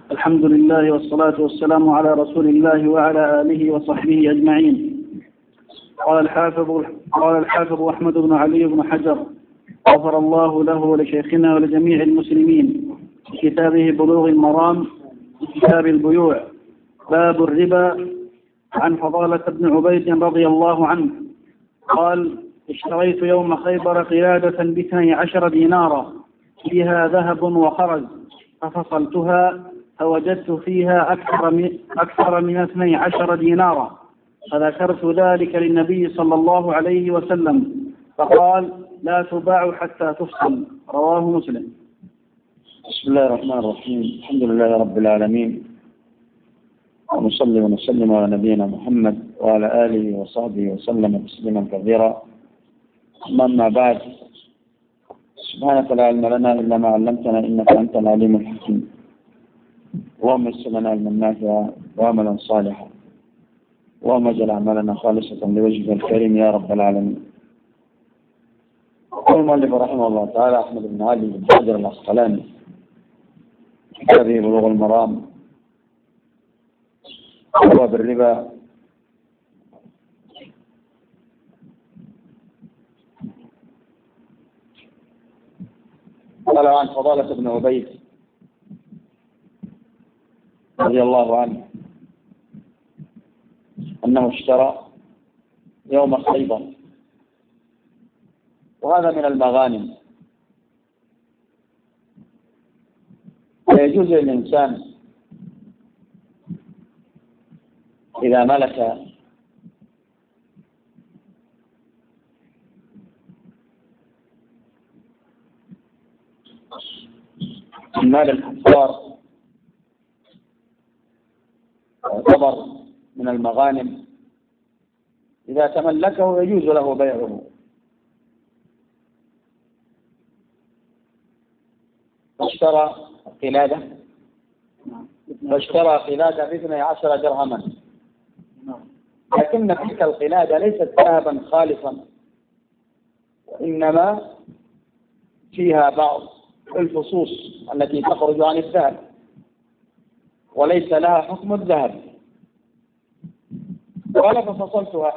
الحمد لله والصلاة والسلام على رسول الله وعلى آله وصحبه أجمعين. قال الحافظ أحمد بن علي بن حجر غفر الله له ولشيخنا ولجميع المسلمين في كتابه بلوغ المرام في كتاب البيوع باب الربا عن فضالة بن عبيد رضي الله عنه قال: اشتريت يوم خيبر قلادة ب12 دينارا فيها ذهب وخرز، ففصلتها فوجدت فيها أكثر من 12 دينارا، فذكرت ذلك للنبي صلى الله عليه وسلم فقال: لا تباع حتى تفصل. رواه مسلم. بسم الله الرحمن الرحيم. الحمد لله رب العالمين، ونصلي ونسلم على نبينا محمد وعلى آله وصحبه وسلم تسليما كثيرا. أما بعد، سبحانك لا علم لنا إلا ما علمتنا إنك أنت العليم الحكيم. اللهم يسر لنا علما نافعا وعملا صالحا، اللهم اجعل أعمالنا خالصة لوجهك الكريم يا رب العالمين. يقول المؤلف رحمه الله تعالى أحمد بن علي بن حجر العسقلاني في كتابه بلوغ المرام أبواب الربا قال عن فضالة بن عبيد رضي الله عنه أنه اشترى يوم خيبر، وهذا من المغانم، ويجوز للإنسان إذا ملك من مال الكفار يعتبر من المغانم، إذا تملكه يجوز له بيعه. فاشترى قلادة ب12 درهما، لكن تلك القلادة ليست ذهبا خالصا، وإنما فيها بعض الفصوص التي تخرج عن الذهب وليس لها حكم الذهب. قال: ففصلتها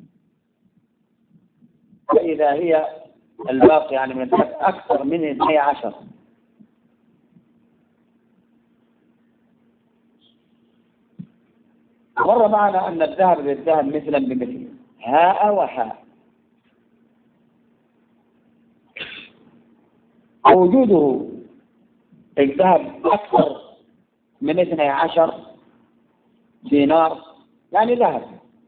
فإذا هي الباقي يعني من الذهب أكثر من 12. مر معنا أن الذهب بالذهب مثلا بمثل، هاء وحاء، وجوده الذهب أكثر من 12 دينار يعني ذهب،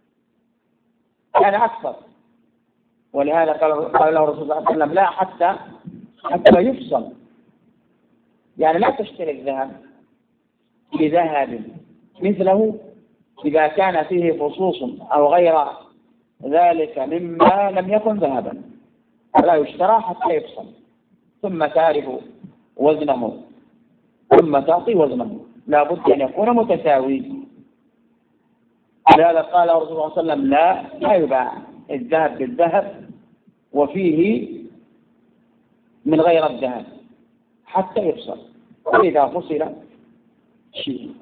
يعني أكثر. ولهذا قال له الرسول صلى الله عليه وسلم: لا حتى يفصل، يعني لا تشتري الذهب بذهب مثله إذا كان فيه فصوص أو غير ذلك مما لم يكن ذهبا، ولا يشترى حتى يفصل، ثم تعرف وزنه ثم تعطي وزنه، لا بد أن يكون متساوي. لهذا قال الرسول صلى الله عليه وسلم: لا يباع الذهب بالذهب وفيه من غير الذهب حتى يفصل، وإذا فصل شيء.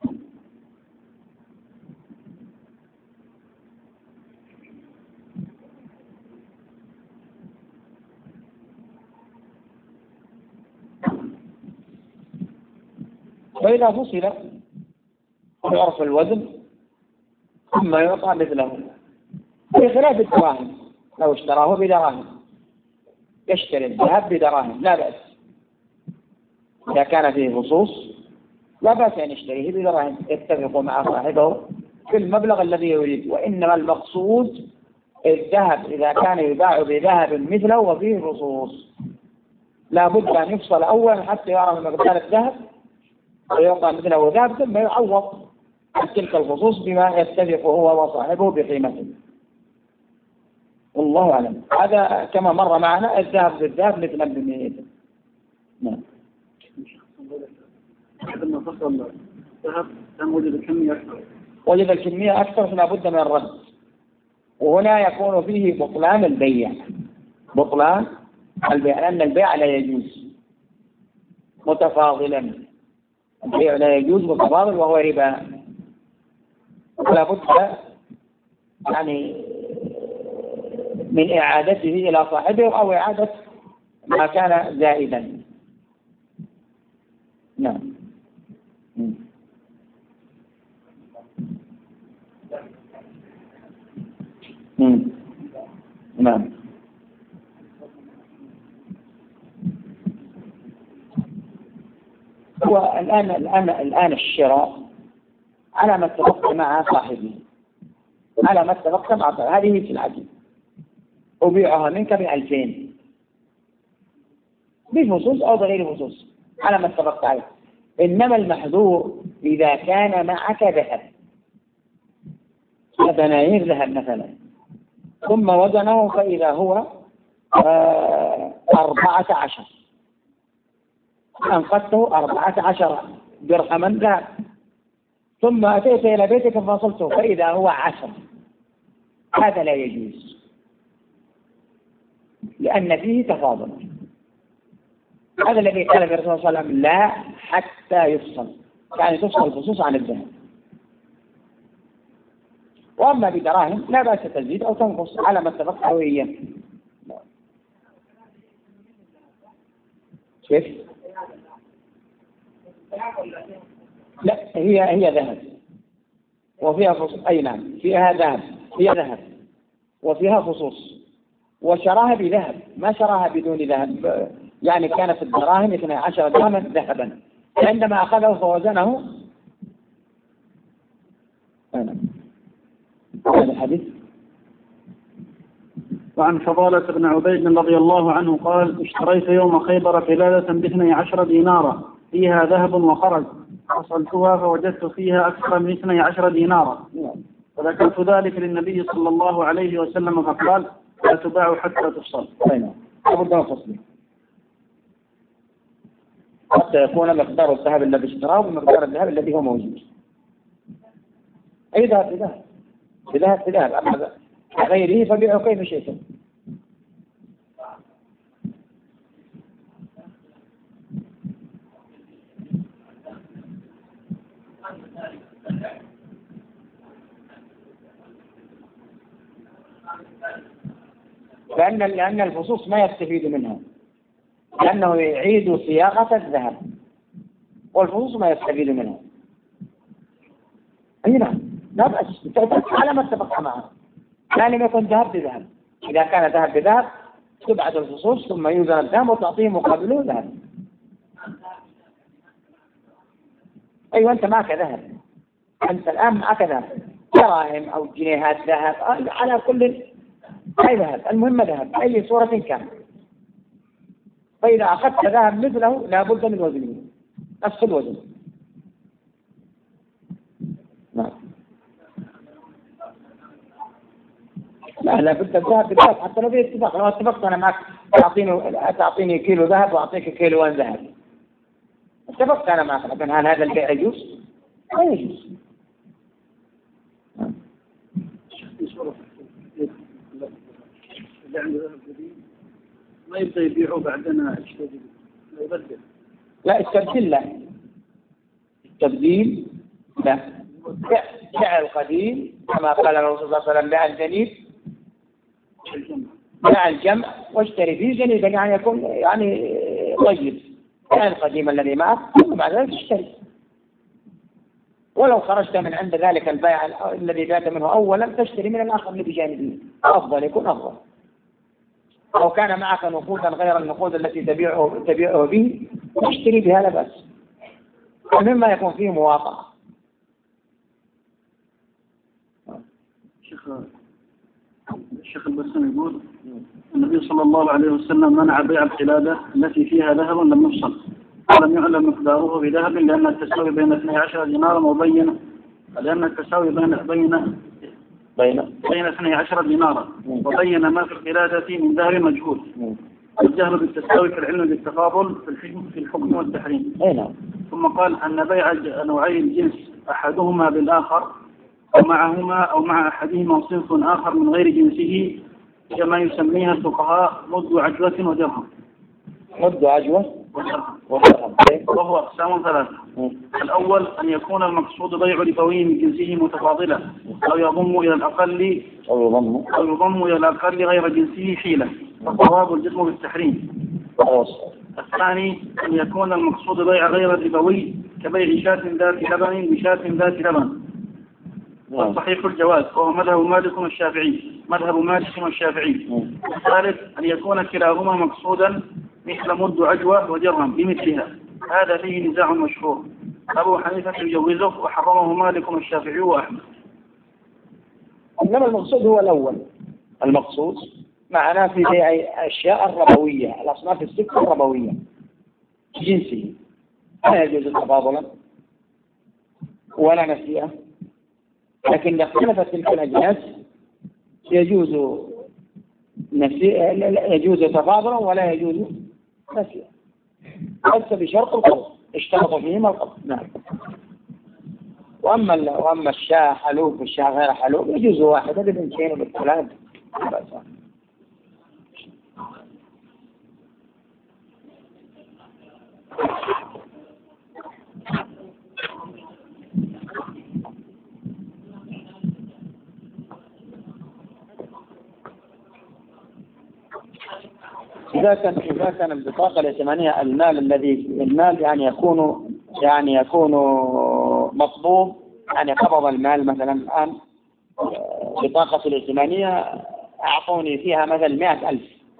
وإذا فصل يعرف الوزن ثم يعطى مثله، بخلاف الدراهم. لو اشتراه بدراهم يشتري الذهب بدراهم لا بأس، إذا كان فيه فصوص لا بأس أن يشتريه بدراهم، يتفق مع صاحبه في المبلغ الذي يريد. وإنما المقصود الذهب إذا كان يباع بذهب مثله وفيه فصوص، لا بد أن يفصل أولا حتى يعرف مقدار الذهب ويعطى مثله ذهب، ثم يعوض عن تلك الفصوص بما يتفق هو وصاحبه بقيمته. والله أعلم. هذا كما مر معنا الذهب بالذهب مثلا بمثل. نعم. لما فصل الذهب كان وجد الكمية أكثر فلا بد من الرد، وهنا يكون فيه بطلان البيع، لأن البيع لا يجوز متفاضلا، البيع لا يجوز بالتفاضل وهو ربا، ولا بد يعني من إعادته إلى صاحبه أو إعادة ما كان زائدا. نعم. نعم. هو الآن الشراء على ما اتفقت مع صاحبه، على ما اتفقت مع صاحبه، هذه في العجل أبيعها منك ب2000 بفصوص أو بغير فصوص على ما اتفقت عليه. إنما المحظور إذا كان معك ذهب، دنانير ذهب مثلا، ثم وزنه فإذا هو 14، أنقذته 14 درهما ذهب، ثم أتيت إلى بيتك ففصلته فإذا هو 10، هذا لا يجوز لأن فيه تفاضل. هذا الذي قال الرسول صلى الله عليه وسلم لا حتى يفصل، يعني تفصل الفصوص عن الذهب. وأما بدراهم لا بأس تزيد أو تنقص على ما اتفقت وإياه. كيف؟ لا، هي ذهب وفيها فصوص. أي نعم، فيها ذهب، هي ذهب وفيها فصوص، وشراها بذهب، ما شراها بدون ذهب، يعني كانت الدراهم 12 درهما ذهبا، عندما أخذه فوزنه. هذا الحديث. وعن فضالة بن عبيد رضي الله عنه قال: اشتريت يوم خيبر قلادة ب12 دينارا فيها ذهب وخرج، فصلتها فوجدت فيها أكثر من 12 دينارا، فذكرت ذلك للنبي صلى الله عليه وسلم فقال: لا تباع حتى تفصل. حتى يكون مقدار الذهب الذي اشتراه ومقدار الذهب الذي هو موجود. أي ذهب بذهب، بذهب بذهب، أما غيره فبيعه كيف شئتم. لأن الفصوص ما يستفيد منها، لأنه يعيد صياغة الذهب، والفصوص ما يستفيد منها. أي نعم، لا بأس على ما اتفق معه، يعني ما يكون ذهب بذهب. إذا كان ذهب بذهب تبعد الفصوص ثم يوزن الذهب وتعطيه مقابله ذهب. أيوة، أنت معك ذهب، أنت الآن معك ذهب، دراهم أو جنيهات ذهب، على كل أي ذهب، المهم ذهب أي صورة كان. فإذا أخذت ذهب مثله لا بد من وزنه نفس الوزن. لا بد الذهب بالذهب حتى لو باتفاق. لو اتفقت أنا معك تعطيني كيلو ذهب وأعطيك كيلوان ذهب، اتفقت أنا معك، لكن هل هذا البيع يجوز؟ لا يجوز. ما يبدأ يبيعه بعدنا يشتري، لا يبدل. لا، التبديل لا، التبديل لا. بيع القديم كما قال الرسول صلى الله عليه وسلم: بيع الجديد، بيع الجمع واشتري فيه جديدا، يعني يكون يعني طيب. بيع القديم الذي معك ثم بعد ذلك تشتري، ولو خرجت من عند ذلك البيع الذي بعت منه أولا تشتري من الآخر اللي بجانبه، أفضل، يكون أفضل. أو كان معك نقودا غير النقود التي تبيعه به تشتري بها لا بأس، مما يكون فيه مواقعة. الشيخ البسام يقول: النبي صلى الله عليه وسلم منع بيع القلادة التي فيها ذهب لم يفصل ولم يعلم مقداره بذهب، لأن التساوي بين 12 دينارا مبين، لأن التساوي بين 12 دينارا، وبين ما في القلادة من ذهب مجهول. الجهل بالتساوي في العلم بالتفاضل في الحكم والتحريم. ثم قال أن بيع نوعي الجنس أحدهما بالآخر ومعهما أو مع أحدهما صنف آخر من غير جنسه كما يسميها الفقهاء مد عجوة ودرهم. مد عجوة ودرهم. وهو أقسام ثلاثة. الأول أن يكون المقصود بيع ربوي من جنسه متفاضلا أو يضم إلى الأقل غير جنسه حيلة، فالصواب الجزم بالتحريم. الثاني أن يكون المقصود بيع غير الربوي كبيع شاة ذات لبن بشاة ذات لبن، والصحيح الجواز، وهو مذهب مالك والشافعي. الثالث أن يكون كلاهما مقصودا مثل مد عجوة ودرهم بمثلها، هذا فيه نزاع مشهور، أبو حنيفة يجوزه وحرمه مالك والشافعي وأحمد. إنما المقصود هو الأول، المقصود معناه في بيع أشياء الربوية، الأصناف الستة الربوية جنسه، لا يجوز تفاضلا ولا نسيئة، لكن إذا اختلفت تلك الأجناس يجوز تفاضلا ولا يجوز نسيئة، بس بشرط القبض، اشترط فيهما القبض. نعم. وأما الشاة حلوب والشاة غير حلوب يجوز واحدة ببنتين وبالثلاث. إذا كان البطاقة الائتمانية المال يعني يكون مطلوب، يعني قبض المال مثلا الآن بطاقة الائتمانية أعطوني فيها مثلا 100,000،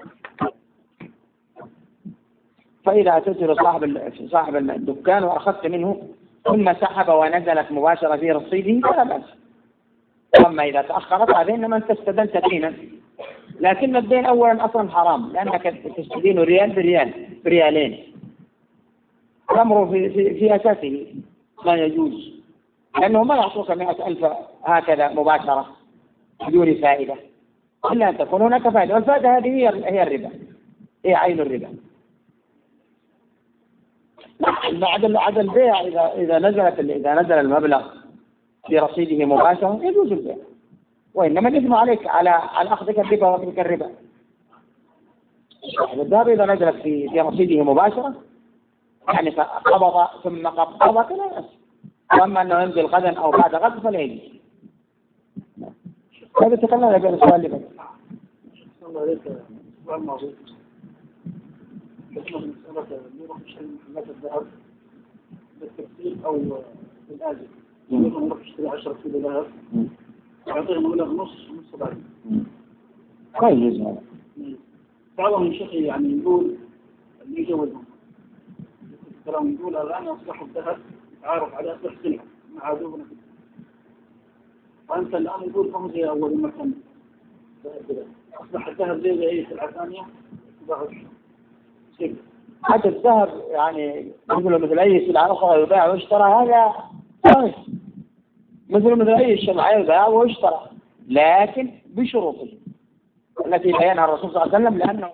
فإذا أتيت لصاحب الدكان وأخذت منه ثم سحب ونزلت مباشرة في رصيده فلا بأس. أما إذا تأخرت هذه إنما أنت استدنت دينا، لكن الدين أولا أصلا حرام، لأنك تستدين ريال بريالين، الأمر في أساسه لا يجوز، لأنه ما يعطوك 100,000 هكذا مباشرة بدون فائدة، إلا أن تكون هناك فائدة، والفائدة هذه هي الربا، هي عين الربا. عدل البيع إذا نزل المبلغ في رصيده مباشرة يجوز البيع، وإنما الإثم عليك على أخذك الربا وأخذك الربا. الذهب إذا نزلت في رصيده مباشرة يعني قبض ثم قبض فلا بأس، وأما أنه ينزل غدا أو بعد غد فلا يجوز. هذا تكلمنا بين السؤال اللي بس. الله عليك السؤال الماضي مسألة نروح نشتري محلات الذهب بالتفصيل أو بالآجل، نروح نشتري 10 كيلو ذهب يعطيهم مبلغ نص بعد. ما يجوز هذا. بعضهم الشيخ يعني يقول اللي يجوزهم الكلام، يقول الآن أصبح الذهب تعارف على أصبح سلعة مع عدونا، وأنت الآن يقول فهم زي أول ما كان أصبح الذهب زي أي سلعة ثانية. حتى الذهب يعني مثل أي سلعة أخرى يباع ويشترى، هذا مثل أي شمعة يباع ويشترى، لكن بشروطه التي بيانها الرسول صلى الله عليه وسلم، لأنه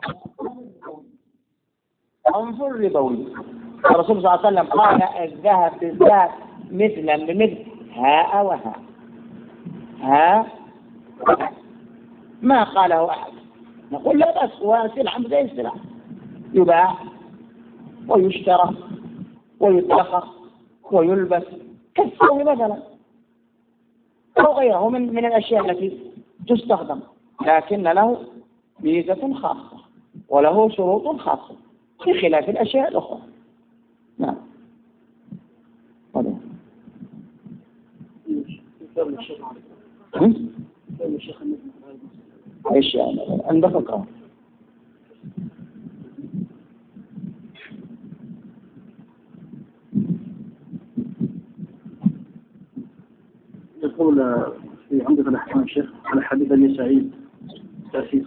أنظر ربوي. الرسول صلى الله عليه وسلم قال الذهب بالذهب مثلا بمثل هاء وهاء، ما قاله أحد. نقول لا بس وسلعة زي السلعة يباع ويشترى ويطلق ويلبس كالثوب مثلا أو غيره من الأشياء التي تستخدم، لكن له ميزة خاصة وله شروط خاصة بخلاف الأشياء الأخرى. نعم. ايش يعني عندك فكرة؟ يقول في عمدة الأحكام الشيخ على حديث أبي سعيد تأسيس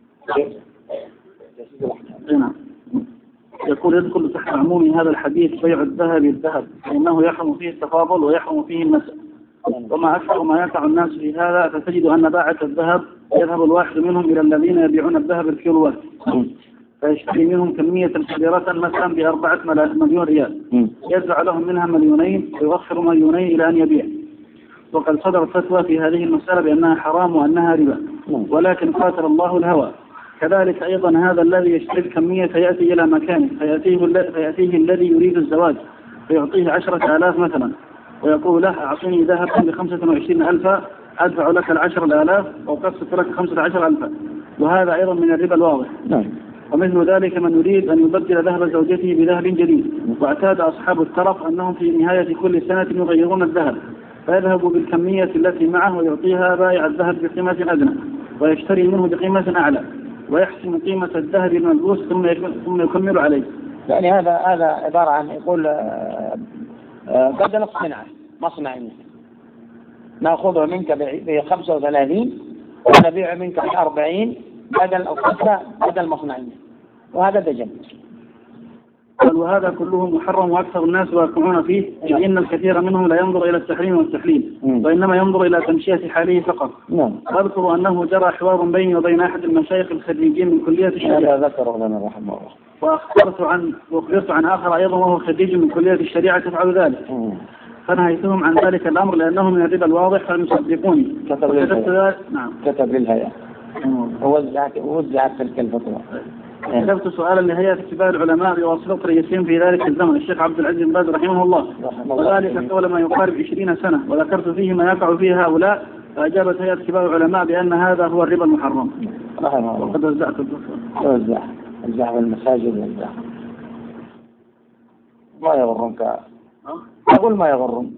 نعم، يقول يدخل تحت عموم هذا الحديث بيع الذهب بالذهب، فإنه يحرم فيه التفاضل ويحرم فيه النسب، وما أكثر ما يقع الناس في هذا، فتجد أن باعة الذهب يذهب الواحد منهم إلى الذين يبيعون الذهب بالكيلوات فيشتري منهم كمية كبيرة مثلا ب4 مليون ريال، يدفع لهم منها 2,000,000 ويوفر 2,000,000 إلى أن يبيع. وقد صدرت فتوى في هذه المسألة بأنها حرام وأنها ربا، ولكن قاتل الله الهوى، كذلك أيضا هذا الذي يشتري الكمية فيأتي إلى مكانه فيأتيه الذي يريد الزواج فيعطيه 10,000 مثلا، ويقول له أعطيني ذهبا ب25,000 أدفع لك 10,000 وأقسط لك 15,000، وهذا أيضا من الربا الواضح. ومثل ذلك من يريد أن يبدل ذهب زوجته بذهب جديد، واعتاد أصحاب الترف أنهم في نهاية كل سنة يغيرون الذهب، فيذهب بالكمية التي معه ويعطيها بائع الذهب بقيمة أدنى ويشتري منه بقيمة أعلى ويحسم قيمة الذهب الملبوس ثم يكمل عليه. يعني هذا عبارة عن يقول بدل مصنعي نأخذه منك ب35 ونبيع منك ب40 بدل مصنعي، وهذا دجل. وهذا كله محرم وأكثر الناس واقعون فيه، لأن الكثير منهم لا ينظر إلى التحريم والتحليل وإنما ينظر إلى تمشية حاله فقط. أذكر أنه جرى حوار بيني وبين أحد المشايخ الخريجين من كلية الشريعة، ذكر لنا رحمه الله، وأخبرت عن آخر أيضا وهو خريج من كلية الشريعة تفعل ذلك، فنهيتهم عن ذلك الأمر لأنه من الربا الواضح فلم يصدقوني. كتب للهيئة ووزعت تلك الفتوى. كتبت سؤالا لهيئة كبار العلماء بواسطة رئيسهم في ذلك الزمن الشيخ عبد العزيز بن باز رحمه الله، وذلك قبل ما يقارب 20 سنة، وذكرت فيه ما يقع فيه هؤلاء، فأجابت هيئة كبار العلماء بأن هذا هو الربا المحرم. وقد وزعت وزع المساجد ما يغرنك، أقول ما يغرن،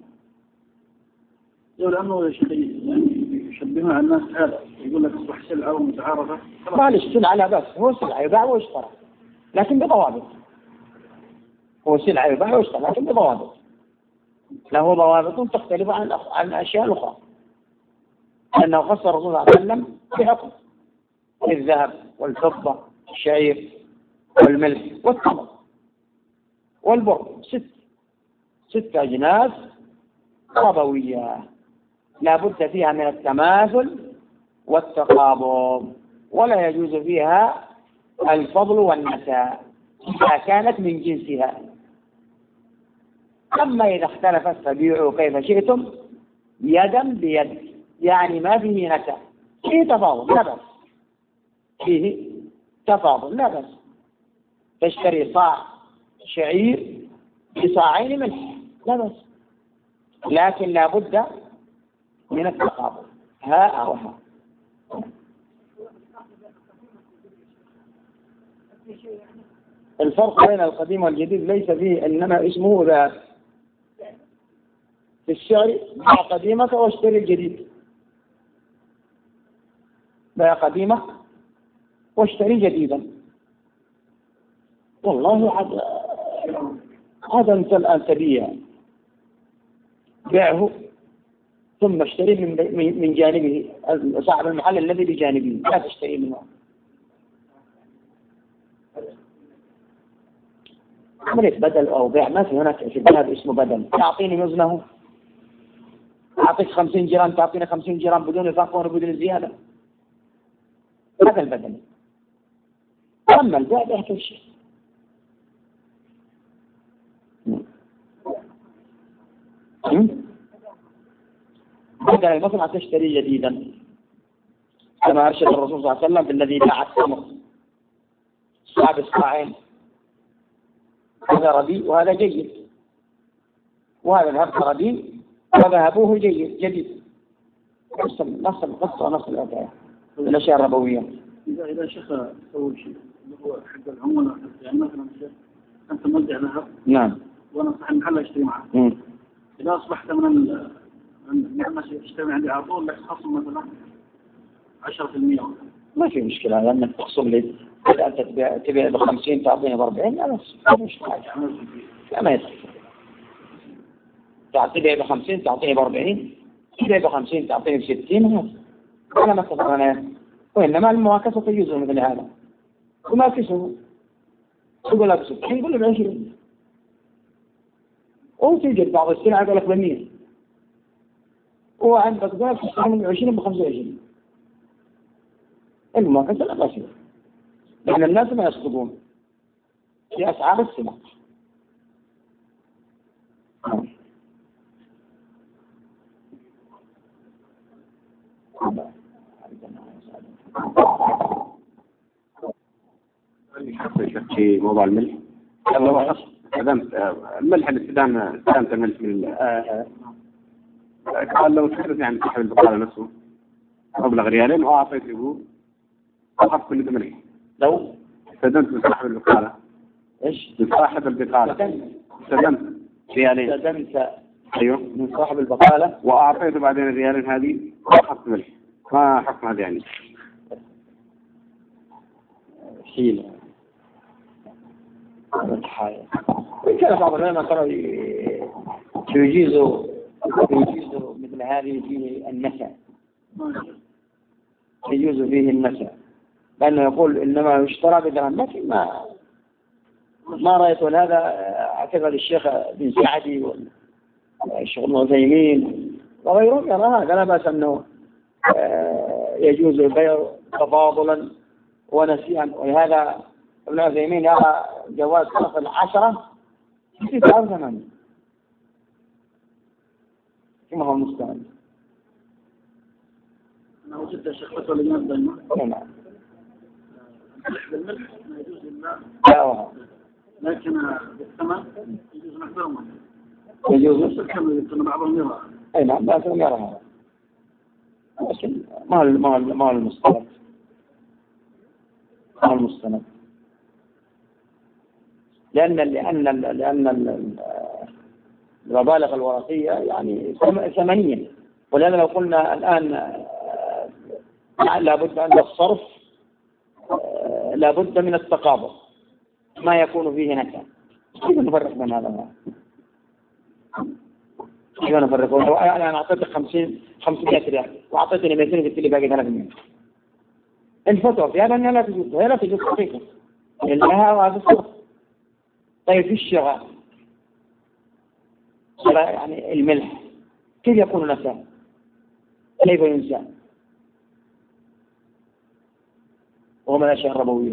لأنه يشبهون على الناس هذا، يقول لك اصبح سلعة ومتعارفة. معلش سلعة بس، هو سلعة يباع ويشترى لكن بضوابط، هو سلعة يباع ويشترى لكن بضوابط، له ضوابط تختلف عن الأشياء الأخرى، لأنه خص الرسول صلى الله عليه وسلم بحكم الذهب والفضة الشعير والملح والتمر والبر، 6 أجناس ربوية لا بد فيها من التماثل والتقابض، ولا يجوز فيها الفضل والنساء إذا كانت من جنسها. أما إذا اختلفت فبيعوا كيف شئتم يدا بيد، يعني ما فيه نساء، فيه تفاضل لا بأس، فيه تفاضل لا بأس، تشتري صاع شعير بصاعين ملح لا بأس، لكن لا بد من التقابل، ها أو ها. الفرق بين القديم والجديد ليس فيه، إنما اسمه ذهب. في الشعر بيع قديمك واشتري الجديد، بيع قديمك واشتري جديدا. والله هذا انت الآن تبيع، بيعه ثم اشتري من جانبه، صاحب المحل الذي بجانبه، لا تشتري منه. عملية بدل أو بيع، ما في هناك في الذهب اسمه بدل، تعطيني وزنه، أعطيك 50 جرام تعطيني 50 جرام بدون إضافة وبدون زيادة، هذا البدل. أما البيع بيع كل شيء. بدل المصنع تشتري جديدا كما أرشد الرسول صلى الله عليه وسلم بالذي باع التمر صاحب الصاعين، هذا رديء وهذا جيد، وهذا ذهب رديء وذهبوه جديد، نفس القصة ونفس الأداء، الأشياء الربوية. إذا شيخ سوي شيء اللي هو حق العمولة، يعني مثلا أنت موزع ذهب، نعم، وأنا صاحب المحل أشتري معه، إذا أصبحت من الناس يشتري عندي على طول لك خصم مثلا 10%، ما في مشكلة، لأنك تخصم لي إذا أنت تبيع ب50 تعطيني ب40، لا بس ما في مشكلة، لا ما يصير. تبيع ب50 تعطيني ب40، تبيع ب50 تعطيني ب60، أنا ما اتفقنا، وإنما المواكسة تجوز مثل هذا، وما كسبوا تقول لك ب60 يقول لي ب20، وتوجد بعض السلع يقول لك ب100، وعندك ذلك تشتري من 20 ب25. المواكسة لا بأس بها، لأن الناس ما يصدقون في أسعار السلع. في موضوع الملح. الملح الاستدامة الملح من قال لو تحدث يعني صاحب البقالة نفسه مبلغ ريالين وأعطيت له أخذ كل ثمنه. لو استدمت من صاحب البقالة إيش؟ من صاحب البقالة استدمت ريالين. استدمت أيوه من صاحب البقالة وأعطيته بعدين الريالين هذه وأخذت ملح. ما حكم هذا يعني؟ حيلة كان بعض العلماء كانوا يجيزوا مثل هذه فيه النسى، يجوز فيه النسى، لأنه يقول إنما يشترى بدرهم، لكن ما رأيت هذا. اعتقد الشيخ بن سعدي والشيخ ابن عثيمين وغيرهم يرى هذا لا بأس أنه يجوز البيع تفاضلا ونسيئا، ولهذا ابن عثيمين يرى جواز صرف 10 في 9 كما هو المستعد. أنا وجدت شخصة الإمام دائما. نعم. الملح بالملح ما يجوز إلا. لا. لكن بالثمن يجوز محترما. يجوز. كم بعضهم يرى. أي نعم بعضهم يرى هذا. لكن ما المستند. ما المستند. لأن المبالغ الورقية يعني ثمنية، ولهذا لو قلنا الآن لابد أن الصرف لابد من التقابض ما يكون فيه نكا. كيف نفرق بين هذا؟ كيف نفرق؟ أنا أعطيتك 500 ريال وأعطيتني 200 قلت لي باقي 300. الفتوى في هذا أنها لا تجوز، هي لا تجوز حقيقة لها وهذا الصرف. طيب في الشراء يعني الملح كيف يكون نساء؟ كيف ينسى؟ وهو من الأشياء الربوية.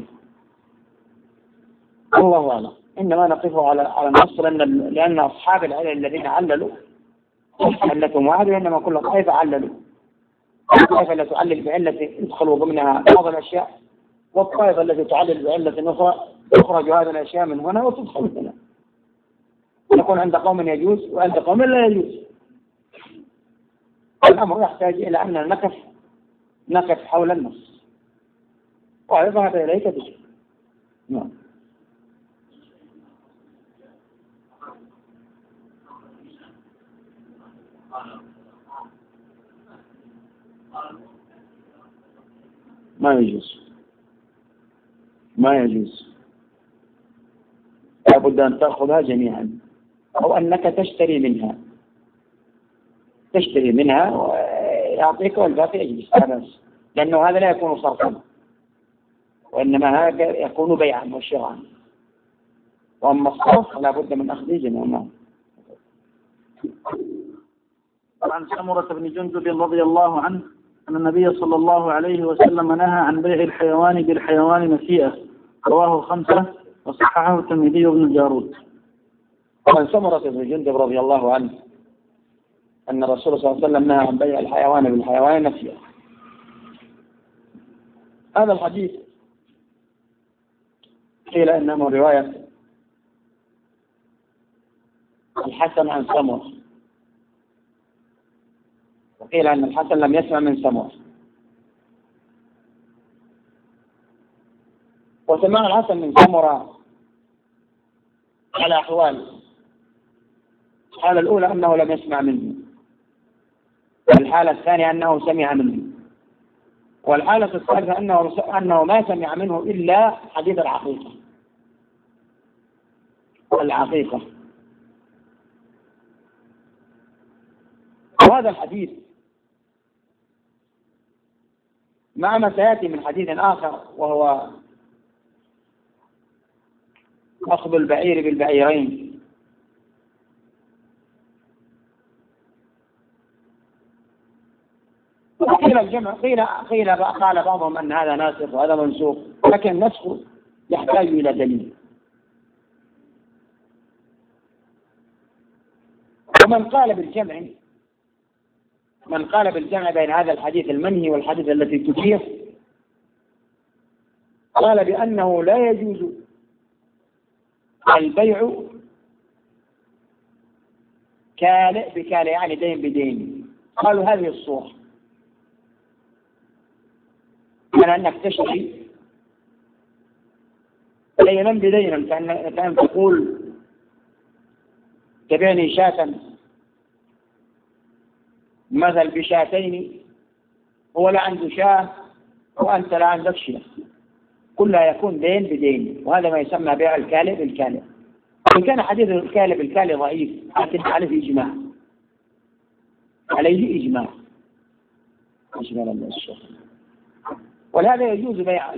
الله أعلم. إنما نقف على النص لأن أصحاب العلل الذين عللوا علتهم واحد، وإنما كل طائفة عللوا. الطائفة التي تعلل بعلة يدخل ضمنها بعض الأشياء، والطائفة التي تعلل بعلة أخرى تخرج هذه الأشياء من هنا وتدخل هنا. يكون عند قوم يجوز وعند قوم لا يجوز. الأمر يحتاج إلى أن نقف حول النص ويذهب إليك بشيء. نعم. ما يجوز لابد أن تأخذها جميعا، أو أنك تشتري منها ويعطيك والباقي يجلس، لأنه هذا لا يكون صرفا، وإنما هذا يكون بيعا وشراء. وأما الصرف لابد من أخذه جميعا. عن سمرة بن جندب رضي الله عنه أن النبي صلى الله عليه وسلم نهى عن بيع الحيوان بالحيوان نسيئة، رواه 5 وصححه الترمذي بن الجارود. عن سمرة بن جندب رضي الله عنه أن الرسول صلى الله عليه وسلم نهى عن بيع الحيوان بالحيوان نسيئة. هذا الحديث قيل إنه رواية الحسن عن سمرة، وقيل أن الحسن لم يسمع من سمرة. وسماع الحسن من سمرة على أحوال. الحالة الأولى أنه لم يسمع منه، والحالة الثانية أنه سمع منه، والحالة الثالثة أنه ما سمع منه إلا حديث العقيقة. وهذا الحديث مع ما سيأتي من حديث آخر، وهو أخذ البعير بالبعيرين. قيل الجمع قال بعضهم أن هذا ناسخ وهذا منسوخ، لكن النسخ يحتاج إلى دليل. ومن قال بالجمع بين هذا الحديث المنهي والحديث التي تبيح قال بأنه لا يجوز البيع كالئ بكالئ يعني دين بدين. قالوا هذه الصورة من أنك تشتري دينا بدين، كأن تقول تبيعني شاة مثل بشاتين، هو لا عنده شاة وأنت لا عندك شاة، كلها يكون دين بدين، وهذا ما يسمى بيع الكالئ بالكالئ. إن كان حديث الكالئ بالكالئ ضعيف لكن عليه إجماع، عليه إجماع الشيخ. ولهذا يجوز بيع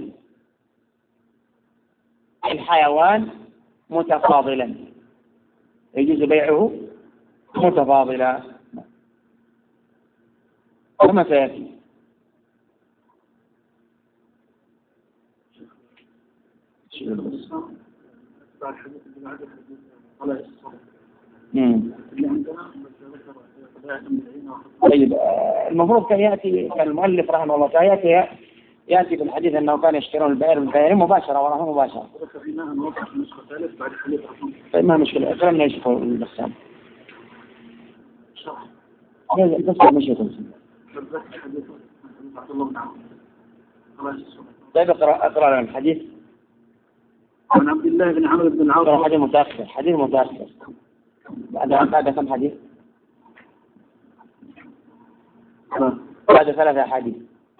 الحيوان متفاضلا، يجوز بيعه متفاضلا كما سيأتي. طيب المفروض كان يأتي المؤلف رحمه الله تعالى يأتي بالحديث أنه كان يشترون البائر بالبائر مباشرة وراءه مباشرة. طيب ما مشكلة، أكرمنا يشوف البسام بس مش يكون. طيب أقرأ لنا الحديث. عن عبد الله بن عمرو بن العاص. حديث متأخر بعد كم حديث؟ بعد 3 أحاديث.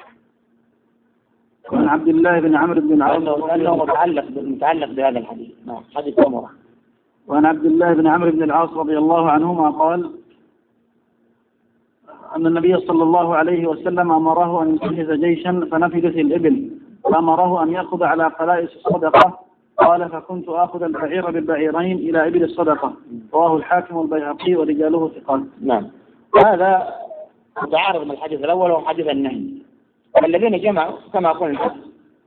عن عبد الله بن عمرو بن العاص لأنه متعلق بهذا الحديث. حديث عمره. وعن عبد الله بن عمرو بن العاص رضي الله عنهما قال أن النبي صلى الله عليه وسلم أمره أن يجهز جيشا فنفدت الإبل، فأمره أن يأخذ على قلائس الصدقة، قال فكنت آخذ البعير بالبعيرين إلى إبل الصدقة. رواه الحاكم والبيهقي ورجاله ثقات. نعم، هذا متعارض من الحديث الأول وهو حديث النهي. الذين جمعوا كما قلنا،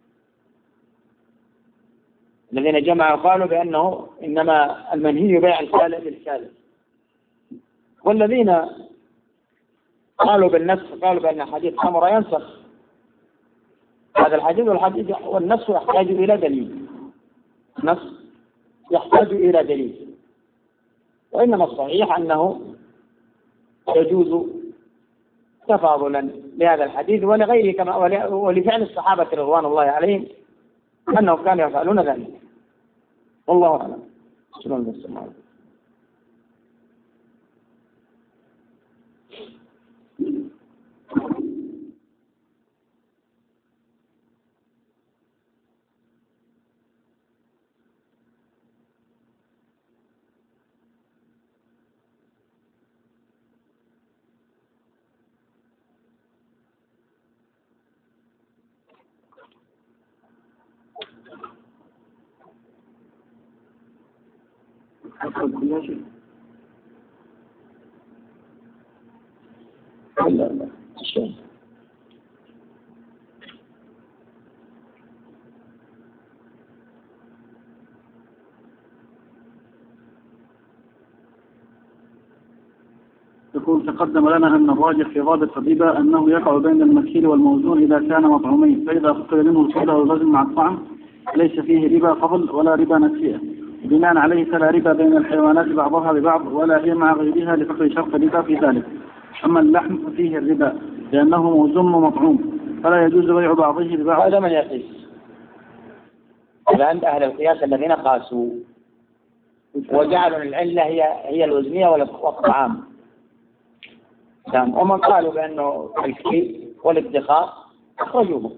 الذين جمعوا قالوا بأنه إنما المنهي بيع الكالئ بالكالئ، والذين قالوا بالنسخ قالوا بأن حديث عمر ينسخ هذا الحديث، والنسخ يحتاج إلى دليل. النسخ يحتاج إلى دليل، وإنما الصحيح أنه يجوز تفاضلا لهذا الحديث ولغيره كما ولفعل الصحابة رضوان الله عليهم أنهم كانوا يفعلون ذلك. والله أعلم. سبحان الله. لا يقول تقدم لنا أن الراجح في ضابط الربا أنه يقع بين المكيل والموزون إذا كان مطعومين، فإذا فقد منه الكيل والوزن مع الطعم ليس فيه ربا فضل ولا ربا نسيئة، بناء عليه فلا ربا بين الحيوانات بعضها ببعض ولا هي مع غيرها لفقد شرط الربا في ذلك. أما اللحم ففيه الربا لأنه موزون ومطعوم، فلا يجوز بيع بعضه ببعض. هذا من يقيس. عند أهل القياس الذين قاسوا وجعلوا العلة هي الوزنية والطعام، ومن قالوا بأنه الكيل والادخار أخرجوه.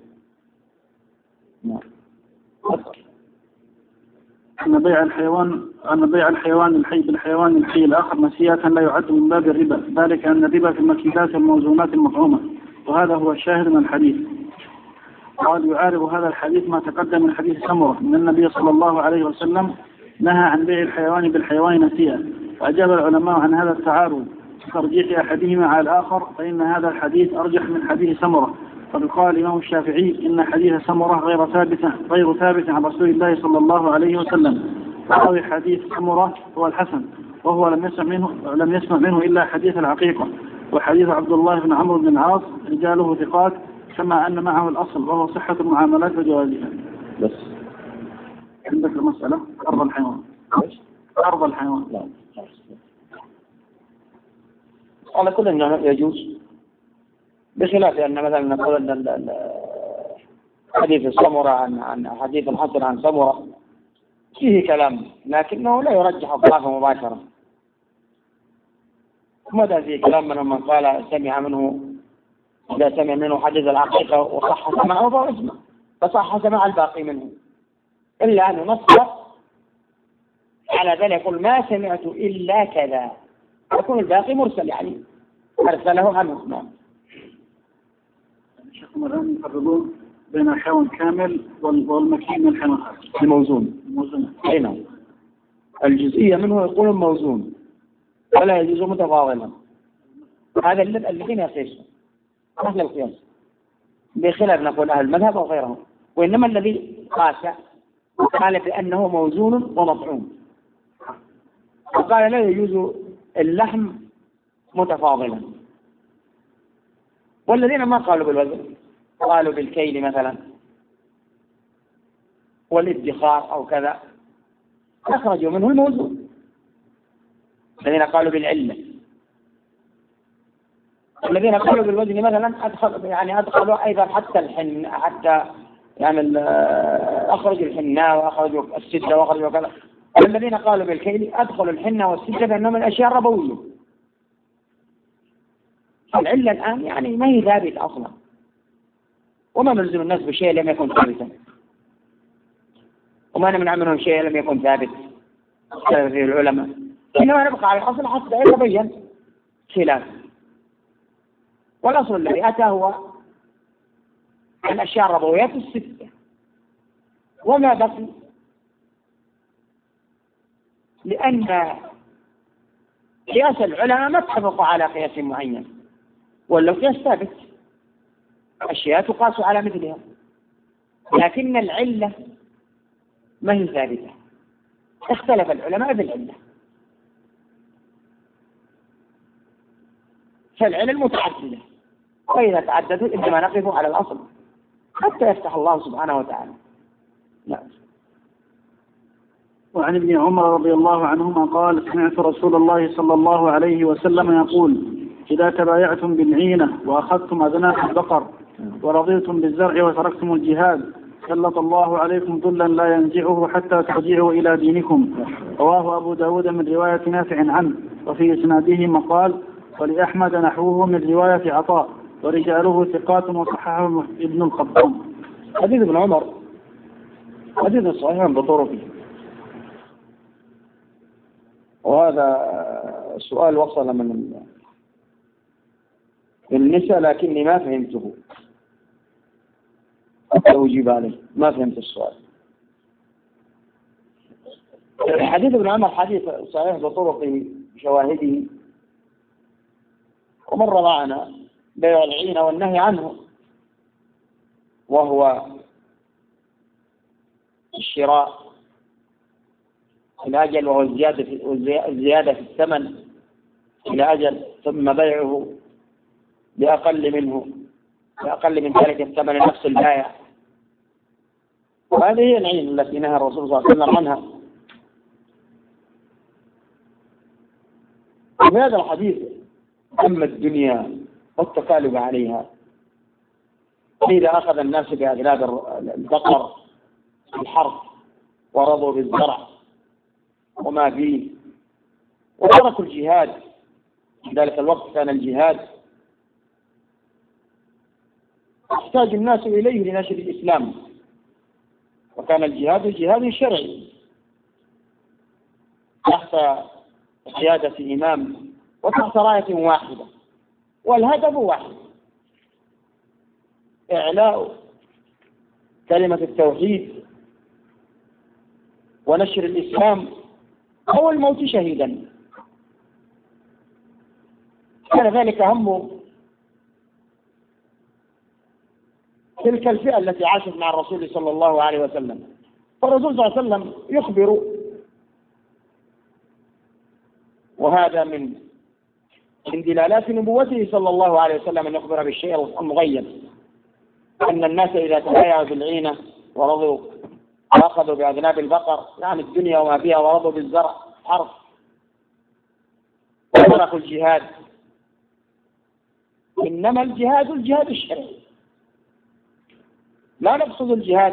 أن بيع الحيوان الحي بالحيوان الحي الآخر نسيئة لا يعد من باب الربا، ذلك أن الربا في المكيلات والموزونات المطعومة، وهذا هو الشاهد من الحديث. قال يعارض هذا الحديث ما تقدم من حديث سمرة من النبي صلى الله عليه وسلم نهى عن بيع الحيوان بالحيوان نسيئة، وأجاب العلماء عن هذا التعارض ترجيح أحدهما على الآخر، فإن هذا الحديث أرجح من حديث سمرة. قد قال الإمام الشافعي إن حديث سمرة غير ثابت عن رسول الله صلى الله عليه وسلم، وراوي حديث سمرة هو الحسن، وهو لم يسمع منه إلا حديث العقيقة، وحديث عبد الله بن عمرو بن العاص رجاله ثقات، كما أن معه الأصل وهو صحة المعاملات وجوازها. بس عندك المسألة أرض الحيوان. أرض الحيوان. لا على كل أنه يجوز، بخلاف أن مثلا نقول أن حديث سمرة عن حديث الحسن عن سمرة فيه كلام لكنه لا يرجح الضعف مباشرة. ماذا فيه كلام من قال سمع منه، إذا سمع منه حديث العقيقة وصح سمعه فهو اسمه، فصح سمع الباقي منه، إلا أنه نص على ذلك يقول ما سمعت إلا كذا، يكون الباقي مرسل يعني أرسله عنه. نعم. شيخنا الآن يفرقون بين الحيوان كامل والمكين من الحيوان الموزون. أي نعم. الجزئية منه يقول موزون ولا يجوز متفاضلا، هذا الذين يقيسون أهل القياس، بخلاف نقول أهل المذهب أو غيرهم. وإنما الذي قاس قال بأنه موزون ومطعوم، وقال لا يجوز اللحم متفاضلا. والذين ما قالوا بالوزن قالوا بالكيل مثلا والادخار أو كذا أخرجوا منه الموزون. الذين قالوا بالعلة، الذين قالوا بالوزن مثلا أدخلوا أيضا حتى الحن، حتى يعني أخرجوا الحنة وأخرجوا السدة وأخرجوا كذا. والذين قالوا بالكيل أدخلوا الحنة والسدة بأنهم من الأشياء الربوية. العلة الآن يعني ما هي ثابت أصلا، وما نلزم الناس بشيء لم يكن ثابتا، وما نمنع منهم شيء لم يكن ثابت في العلماء، إنما نبقى على الأصل حتى يتبين خلاف. والأصل الذي أتى هو الأشياء الربويات الستة، وما بقي لأن قياس العلماء ما اتفقوا على قياس معين، ولو قياس ثابت أشياء تقاس على مثلها، لكن العلة ما هي ثابتة، اختلف العلماء بالعلة. فالعلل متعددة، وإذا تعددوا إنما نقف على الأصل حتى يفتح الله سبحانه وتعالى. لا. وعن ابن عمر رضي الله عنهما قال سمعت رسول الله صلى الله عليه وسلم يقول إذا تبايعتم بالعينة وأخذتم أذناب البقر ورضيتم بالزرع وتركتم الجهاد سلط الله عليكم ذلا لا ينزعه حتى ترجعوا إلى دينكم. رواه أبو داود من رواية نافع عنه، وفي إسناده مقال، ولأحمد نحوه من رواية عطاء ورجاله ثقات وصححه ابن القطان. حديث ابن عمر حديث صحيح بطرقه، وهذا سؤال وصل من النساء لكني ما فهمته، أجيب عليه، ما فهمت السؤال. حديث ابن عمر حديث صحيح بطرقه بشواهده، ومر معنا بيع العينة والنهي عنه، وهو الشراء إلى أجل، وهو الزيادة في الثمن إلى أجل، ثم بيعه بأقل من ذلك الثمن نفس البائع. وهذه هي العين التي نهى الرسول صلى الله عليه وسلم عنها. وفي هذا الحديث أما الدنيا والتكالب عليها، إذا أخذ الناس بأغلاب البقر في الحرث ورضوا بالزرع وما فيه وتركوا الجهاد، في ذلك الوقت كان الجهاد يحتاج الناس إليه لنشر الإسلام، وكان الجهاد جهاد شرعي تحت قيادة إمام وتحت راية واحدة، والهدف واحد: إعلاء كلمة التوحيد ونشر الإسلام أو الموت شهيدا. كان ذلك هم تلك الفئة التي عاشت مع الرسول صلى الله عليه وسلم. فالرسول صلى الله عليه وسلم يخبر، وهذا من دلالات نبوته صلى الله عليه وسلم أن يخبر بالشيء المغيب، أن الناس إذا تبايعوا بالعينة ورضوا وأخذوا بأذناب البقر يعني الدنيا وما فيها ورضوا بالزرع حرب وتركوا الجهاد. إنما الجهاد الشرعي، لا نقصد الجهاد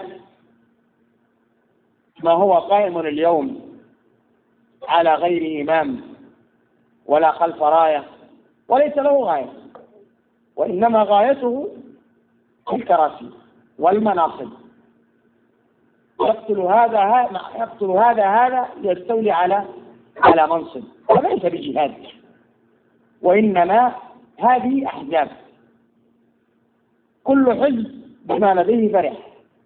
ما هو قائم اليوم على غير إمام ولا خلف راية وليس له غاية، وإنما غايته الكراسي والمناصب، يقتل هذا ليستولي على منصب، وليس بجهاد. وإنما هذه أحزاب، كل حزب بما لديه فرح.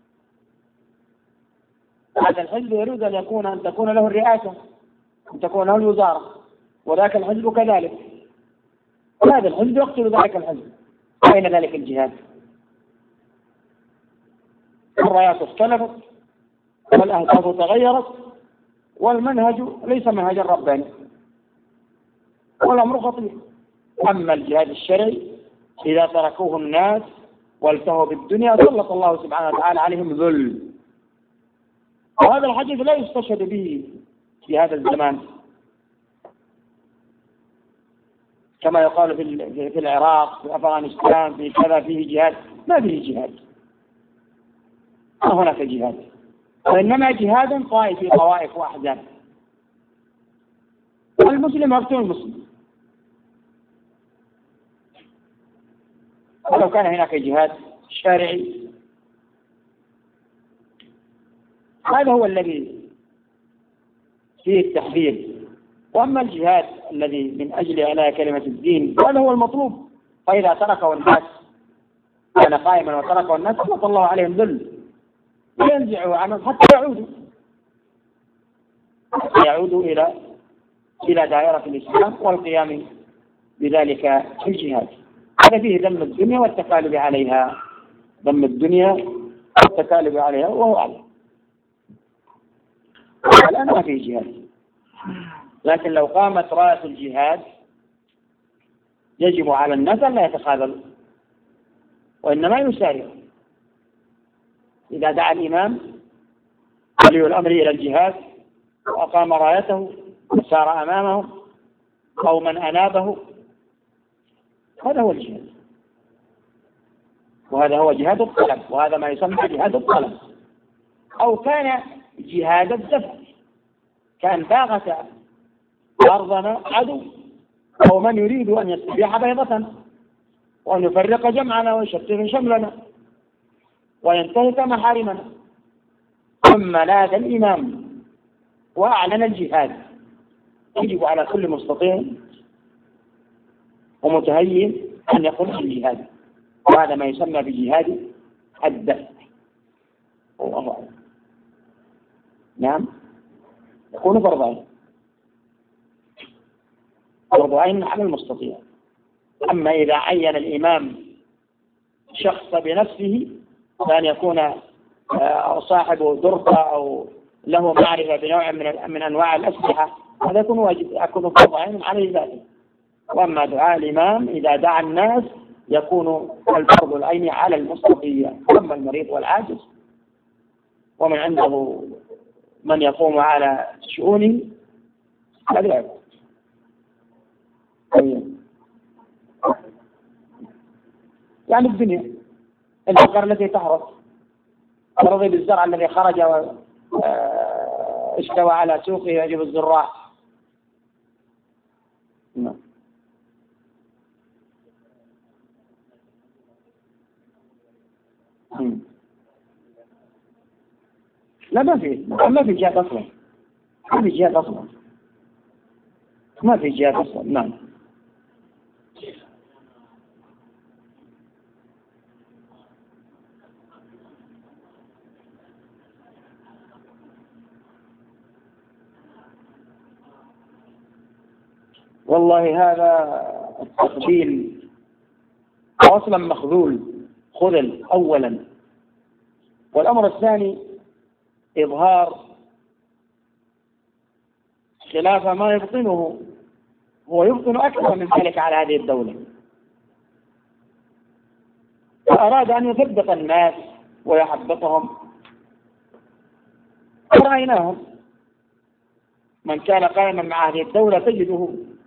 هذا الحزب يريد أن تكون له الرئاسة، أن تكون له الوزارة، وذاك الحزب كذلك. هذا الحزب يقتل ذلك الحزب. أين ذلك الجهاد؟ الرايات اختلفت والأهداف تغيرت والمنهج ليس منهجا رباني، والأمر خطير. أما الجهاد الشرعي إذا تركوه الناس والتهوا بالدنيا سلط الله سبحانه وتعالى عليهم ذل. وهذا الحديث لا يستشهد به في هذا الزمان كما يقال في العراق، في أفغانستان، في كذا فيه جهاد. ما فيه جهاد، ما هناك جهاد، وإنما جهاد طائفي، طوائف وأحزاب. والمسلم يقتل المسلم. ولو كان هناك جهاد شرعي هذا هو الذي فيه التحذير. وأما الجهاد الذي من أجل إعلاء كلمة الدين هذا هو المطلوب. فإذا تركه الناس كان قائما وتركه الناس سلط الله عليهم ذل وينزعوا عنهم حتى يعودوا إلى دائرة الإسلام والقيام بذلك في الجهاد. هذا فيه ذم الدنيا والتكالب عليها، ذم الدنيا والتكالب عليها، وهو أعلم. الآن ما فيه جهاد، لكن لو قامت راية الجهاد يجب على الناس أن لا يتخاذلوا وإنما يسارعوا. إذا دعا الإمام ولي الأمر إلى الجهاد وأقام رايته وسار أمامه أو من أنابه، هذا هو الجهاد، وهذا هو جهاد الطلب، وهذا ما يسمى جهاد الطلب. أو كان جهاد الدفع، كان باغت أرضنا عدو أو من يريد أن يستبيح بيضة وأن يفرق جمعنا ويشتت شملنا وينتهك محارمنا، ثم لاذ الإمام وأعلن الجهاد. يجب على كل مستطيع ومتهيئ أن يقوم بالجهاد، وهذا ما يسمى بجهاد الدفع. والله أعلم. نعم، يكون فرض عين، فرض عين على المستطيع. أما إذا عين الإمام شخص بنفسه فأن يكون صاحب درقة أو له معرفة بنوع من أنواع الأسلحة، هذا يكون واجب، يكون فرض عين عليه ذلك. وأما دعاء الإمام إذا دعا الناس يكون الفرض العين على المستطيع. أما المريض والعاجز ومن عنده من يقوم على شؤونه هذا لا يكون. يعني الدنيا البقر التي تحرث، الرضي بالزرع الذي خرج واستوى على سوقه يعجب الزراع. لا، ما في جهاد أصلا، ما في جهاد أصلا، ما في جهاد أصلا. نعم. والله هذا التقبيل أصلا مخذول، خذل أولا. والأمر الثاني إظهار خلاف ما يبطنه، هو يبطن أكثر من ذلك على هذه الدولة، فأراد أن يثبت الناس ويحبطهم ورأيناهم من كان قائما مع هذه الدولة تجده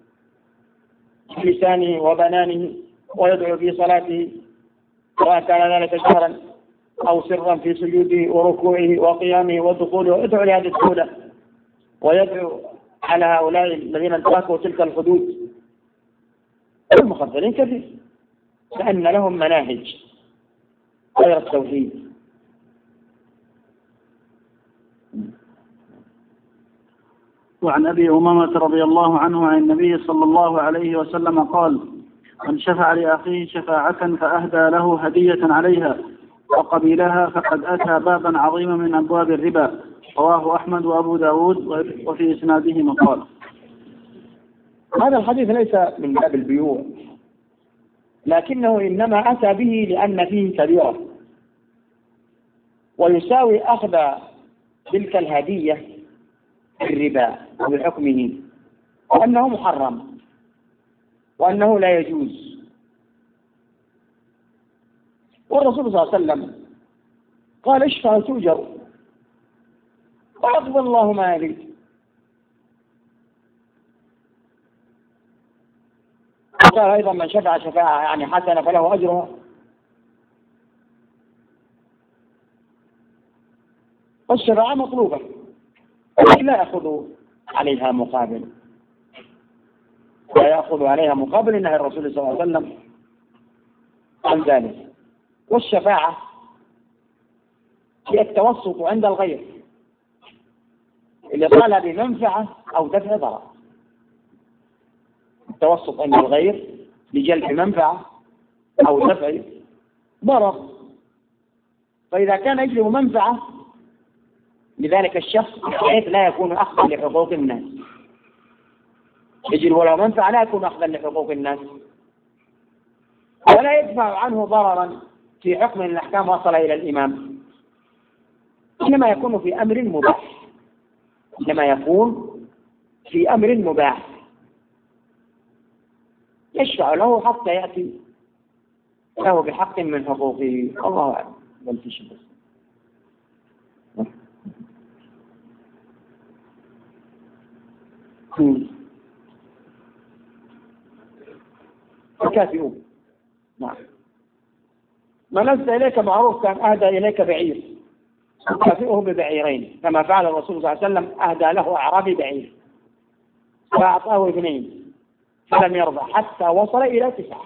بلسانه وبنانه ويدعو في صلاته، سواء كان ذلك جهرا أو سرا في سجوده وركوعه وقيامه ودخوله، يدعو لهذه الدولة ويدعو على هؤلاء الذين انتهكوا تلك الحدود. المخذلين كثير لأن لهم مناهج غير التوحيد. وعن أبي أمامة رضي الله عنه عن النبي صلى الله عليه وسلم قال: من شفع لأخيه شفاعة فأهدى له هدية عليها وقبلها فقد أتى بابا عظيما من أبواب الربا. رواه أحمد وأبو داود وفي إسناده مقال. هذا الحديث ليس من باب البيوع، لكنه إنما أتى به لأن فيه كبيرة، ويساوي أخذ تلك الهدية الربا وبحكمه، وأنه محرم وأنه لا يجوز. والرسول صلى الله عليه وسلم قال: اشفع تؤجر ويقبل الله ما يريد. قال أيضا: من شفع شفاعة يعني حسنة فله أجرها. والشفاعة مطلوبة لا يأخذ عليها مقابل، لا يأخذ عليها مقابل نهي الرسول صلى الله عليه وسلم عن ذلك. والشفاعة هي التوسط عند الغير اللي طال بمنفعة أو دفع ضرر، التوسط عند الغير لجلب منفعة أو دفع ضرر. فإذا كان يجلب منفعة لذلك الشخص بحيث لا يكون أخذا لحقوق الناس، يجلب له منفعة لا يكون أخذا لحقوق الناس، ولا يدفع عنه ضررا في حكم الأحكام وصل إلى الإمام، إنما يكون في أمر مباح، إنما يكون في أمر مباح يشفع له حتى يأتي له بحق من حقوقه. الله أعلم. بل تشبه فكافئوه. نعم. من أسدى إليك معروف كان أهدى إليك بعير، فكافئه ببعيرين، كما فعل الرسول صلى الله عليه وسلم، أهدى له أعرابي بعير فأعطاه 2 فلم يرضى حتى وصل إلى 9.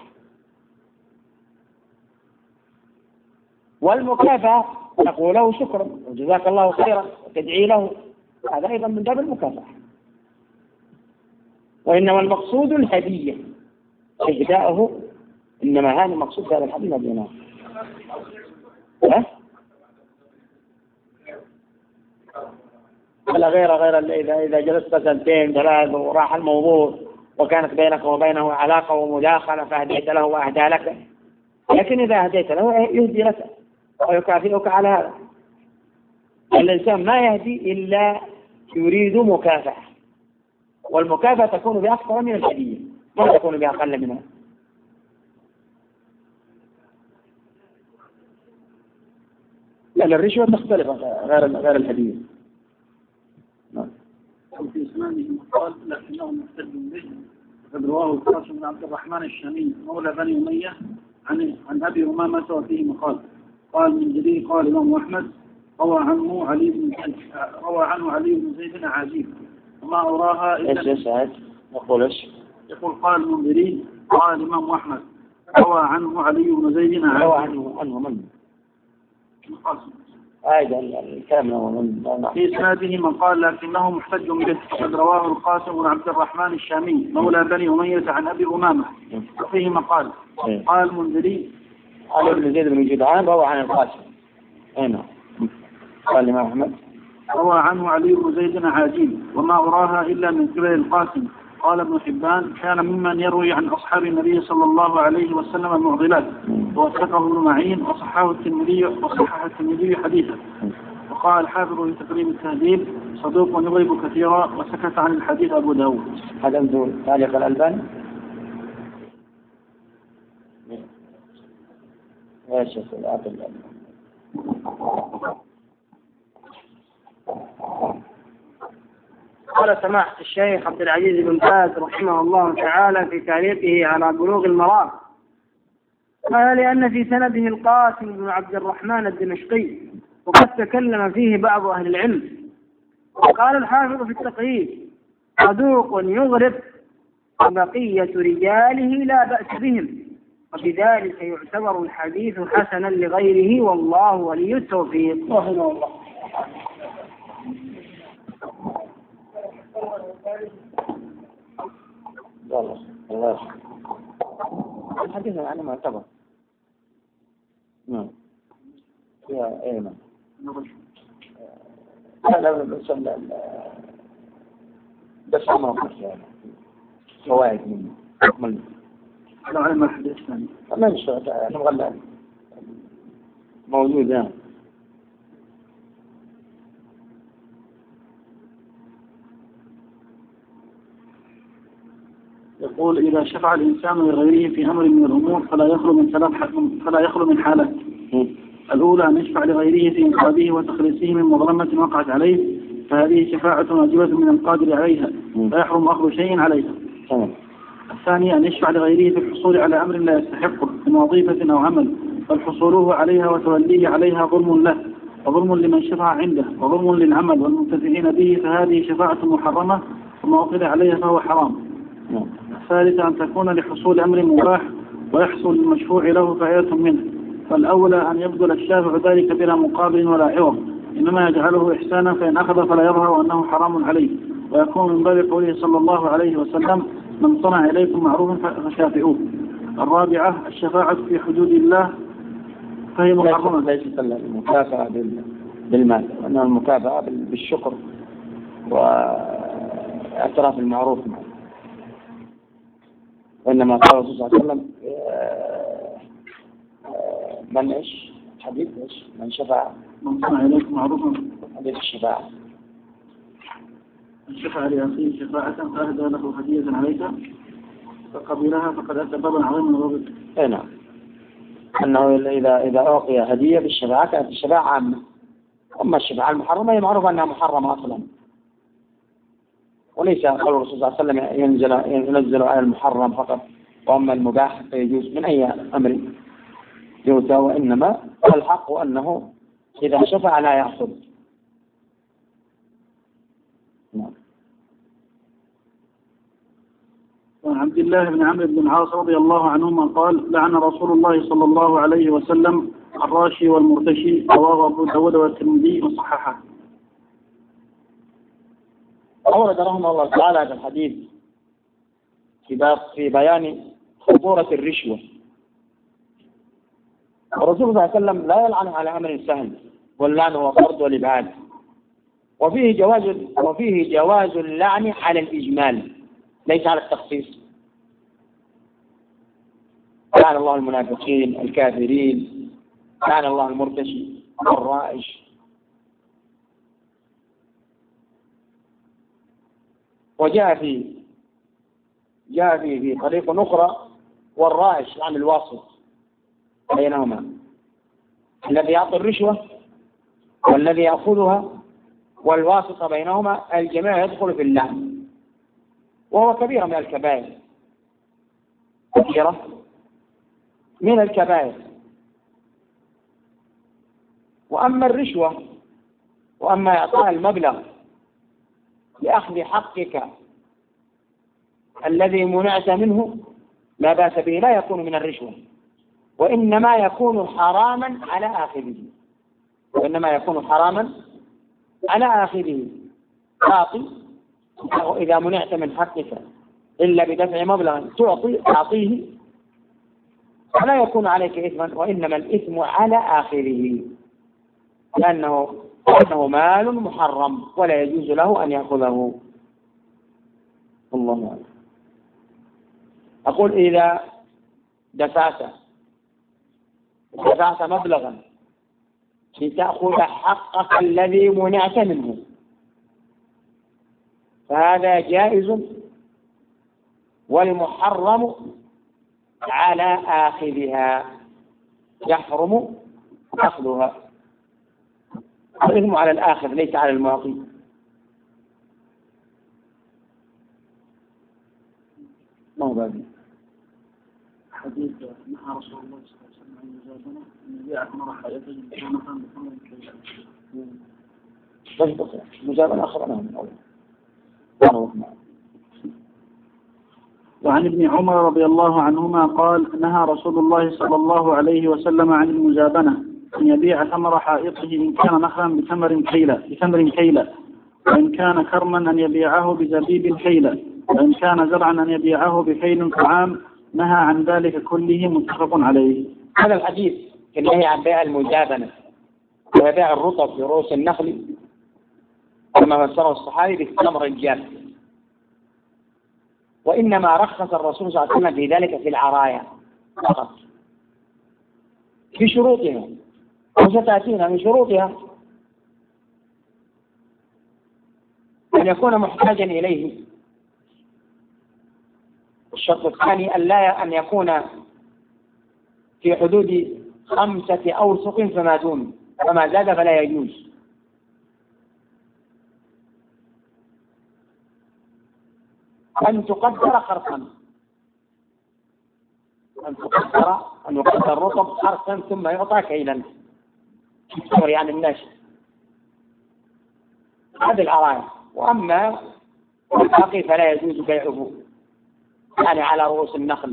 والمكافأة تقول له شكرا وجزاك الله خيرا وتدعي له، هذا أيضا من باب المكافأة. وإنما المقصود الهدية إهداؤه، إنما هذا المقصود هذا الحديث هدينا. ولا غير إذا جلست 2 3 وراح الموضوع وكانت بينك وبينه علاقة ومداخلة فهديت له وأهدى لك، لكن إذا هديت له يهدي لك ويكافئك على هذا. الإنسان ما يهدي إلا يريد مكافأة، والمكافأة تكون بأكثر من الهدية، ما تكون بأقل منها. لأن الرشوة تختلف غير الهدية. في إسناده قال: لكنه محتج به. وقد رواه القاسم بن عبد الرحمن الشامي مولى بني أمية عن أبي أمامة وفيه مقال. قال من جديد قال الإمام أحمد: روى عنه علي بن زيد عجيب وما أراها إلا يقول قال المنذري قال الإمام أحمد: روى عنه علي بن زيد عجيب. روى عنه من؟ القاسم. في إسناده من قال لكنه محتج به. قد رواه القاسم بن عبد الرحمن الشامي مولى بني أمية عن أبي أمامة وفيه مقال. قال المنذري علي بن زيد بن جدعان روى عن القاسم. هنا قال الإمام أحمد: روى عنه علي بن زيد عجيب وما أراها إلا من قبل القاسم. قال ابن حبان: كان ممن يروي عن أصحاب النبي صلى الله عليه وسلم المعضلات، ووثقه ابن معين وصححه الترمذي حديثا. وقال الحافظ في تقريب التهذيب: صدوق يغيب كثيرا، وسكت عن الحديث أبو داود. هذا من تعليق الألباني. يا شيخ الألباني. قال سماحة الشيخ عبد العزيز بن باز رحمه الله تعالى في تعليقه على بلوغ المرام، قال لأن في سنده القاسم بن عبد الرحمن الدمشقي، وقد تكلم فيه بعض أهل العلم. وقال الحافظ في التقريب: صدوق يغرب وبقية رجاله لا بأس بهم، وبذلك يعتبر الحديث حسنا لغيره، والله ولي التوفيق. رحمه الله. الله الحديث يعني معتبر. نعم. يا ايمن. لا بس ما يعني فوائد منه. لو علم الحديث ثاني. ما نشوف نغلق موجود يعني. يقول: إذا شفع الإنسان لغيره في أمر من الأمور فلا يخلو من حالات. الأولى أن يشفع لغيره في إنقاذه وتخليصه من مظلمة وقعت عليه، فهذه شفاعة واجبة من القادر عليها، فيحرم أخذ شيء عليها. الثانية أن يشفع لغيره في الحصول على أمر لا يستحقه من وظيفة أو عمل، بل حصوله عليها وتوليه عليها ظلم له وظلم لمن شفع عنده وظلم للعمل والمنتفعين به، فهذه شفاعة محرمة، وما أخذ عليها فهو حرام. الثالثة أن تكون لحصول أمر مباح ويحصل المشفوع له فائدة منه، فالأولى أن يبذل الشافع ذلك بلا مقابل ولا عوض، إنما يجعله إحسانا، فإن أخذ فلا يظهر أنه حرام عليه، ويكون من باب قوله صلى الله عليه وسلم: من صنع إليكم معروفا فشافئوه. الرابعة الشفاعة في حدود الله، فهي محرمة. ليس المكافأة بالمال، وإنما المكافأة بالشكر واعتراف المعروف معه. وإنما قال الرسول صلى الله عليه وسلم: من إيش حديث إيش من شفع من صنع إليكم معروفا، حديث الشفاعة، من شفع لأخيه شفاعة فأهدى له هدية عليك فقبلها فقد أتى بابا عظيما وبابا. نعم، أنه إذا أعطي هدية بالشفاعة كانت الشفاعة عامة. أما الشفاعة المحرمة هي معروف أنها محرمة أصلا، وليس قول الرسول صلى الله عليه وسلم ينزل على المحرم فقط، وأما المباح فيجوز من أي أمر يؤتى، وإنما الحق أنه إذا شفع لا يأخذ. نعم. وعن عبد الله بن عمرو بن العاص رضي الله عنهما قال: لعن رسول الله صلى الله عليه وسلم الراشي والمرتشي، رواه أبو داود والترمذي وصححه. أورد رحمه الله تعالى هذا الحديث في بيان خطورة الرشوة. الرسول صلى الله عليه وسلم لا يلعن على أمر سهل، واللعن هو فرض والإبعاد، وفيه جواز اللعن على الإجمال ليس على التخصيص. لعن الله المنافقين الكافرين، لعن الله المرتشي الرائش. وجاء في طريق أخرى: والرائش عن الواسط بينهما، الذي يعطي الرشوة والذي يأخذها، والواسطة بينهما الجميع يدخل في اللعن، وهو كبيرة من الكبائر، كبيرة من الكبائر. وأما الرشوة وأما إعطاء المبلغ لأخذ حقك الذي منعت منه لا بأس به، لا يكون من الرشوة، وإنما يكون حراما على آخذه. تعطي إذا منعت من حقك إلا بدفع مبلغ تعطيه فلا يكون عليك إثما، وإنما الإثم على آخره، لأنه مال محرم ولا يجوز له أن يأخذه. الله أعلم. أقول: إذا دفعت مبلغا لتأخذ حقك الذي منعت منه فهذا جائز، والمحرم على آخذها يحرم أخذها. الإثم على الآخذ ليس على المعطي. ما هو باقي. حديث نهى رسول الله صلى الله عليه وسلم عن المزابنة أن يبيع ثمر حائطه بثمن بثمر كيلة. بس مزابنة أخرنا من أول. وعن ابن عمر رضي الله عنهما قال نهى رسول الله صلى الله عليه وسلم عن المزابنة أن يبيع ثمر حائطه إن كان نخلا بثمر كيلة وإن كان كرما أن يبيعه بزبيب كيلة وإن كان زرعا أن يبيعه بكيل طعام. نهى عن ذلك كله متفق عليه. هذا الحديث النهي عن بيع المزابنة وبيع الرطب في رؤوس النخل كما فسره الصحابي بالتمر الجاف، وإنما رخص الرسول صلى الله عليه وسلم في ذلك في العرايا فقط في شروطها، وستأتينا من شروطها أن يكون محتاجا إليه. الشرط الثاني أن يكون في حدود 5 أوسق فما دون، فما زاد فلا يجوز. أن تقدر خرصا، أن يقدر الرطب خرصا ثم يعطى كيلا يعني الناشف. هذه العرايا. وأما الباقي فلا يجوز بيعه يعني على رؤوس النخل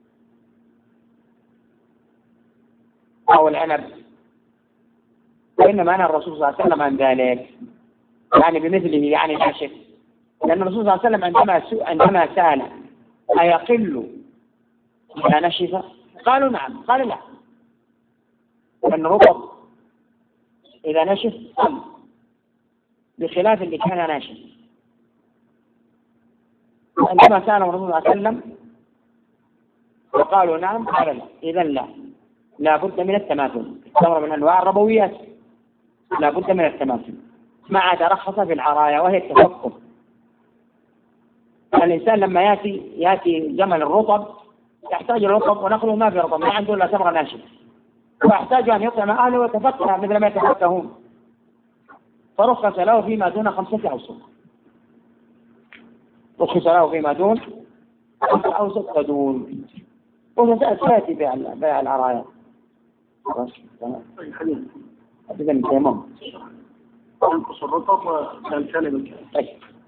أو العنب، وإنما أنا الرسول صلى الله عليه وسلم عن ذلك يعني بمثله يعني ناشف، لأن الرسول صلى الله عليه وسلم عندما سأل أيقل إذا نشف قالوا نعم، قال لا، لأن الرطب إذا نشف قل بخلاف اللي كان ناشف. عندما سأل الرسول صلى الله عليه وسلم وقالوا نعم قال لا، إذن لا بد من التماثل. التمر من أنواع الربويات لا بد من التماثل، ما عاد رخص في العرايا وهي التفقه. الإنسان لما يأتي زمن الرطب يحتاج الرطب ونخله ما في رطب، ما عنده إلا تمر ناشف، ويحتاج أن يطعم أهله ويتفقه مثل ما يتفقهون، فرخص له فيما دون 5 أوسق. رخص له فيما دون 5 أوسق فدون، وستأتي بيع العرايا. إذن تمام. ينقص الرطب كالكلب. طيب